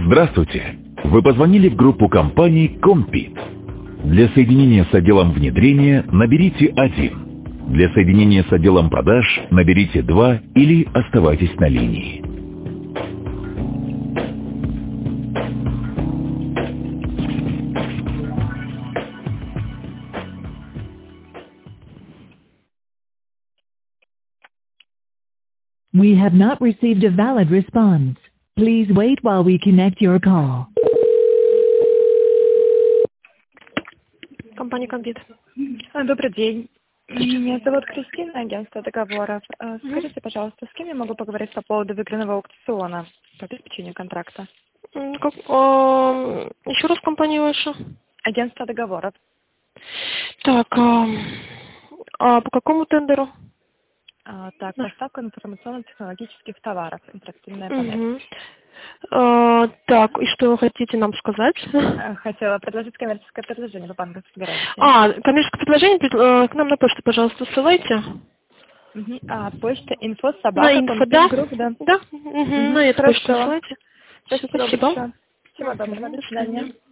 Здравствуйте! Вы позвонили в группу компаний Compete. Для соединения с отделом внедрения наберите 1. Для соединения с отделом продаж наберите 2 или оставайтесь на линии. We have not received a valid response. Please wait while we connect your call. Компания Компит. Добрый день. Меня зовут Кристина, агентство договоров. Скажите, пожалуйста, с кем я могу поговорить по поводу выигранного аукциона по обеспечению контракта? Еще раз компания ваша? Агентство договоров. Так, по какому тендеру? Так, поставка информационно-технологических товаров, интерактивная панель. Так, и что вы хотите нам сказать? Хотела предложить коммерческое предложение по банковской гарантии. Коммерческое предложение к нам на почту, пожалуйста, ссылайте. Почта info На инфо, да? Group, да? Да, на эту почту ссылайте. Спасибо. Всего доброго, до свидания.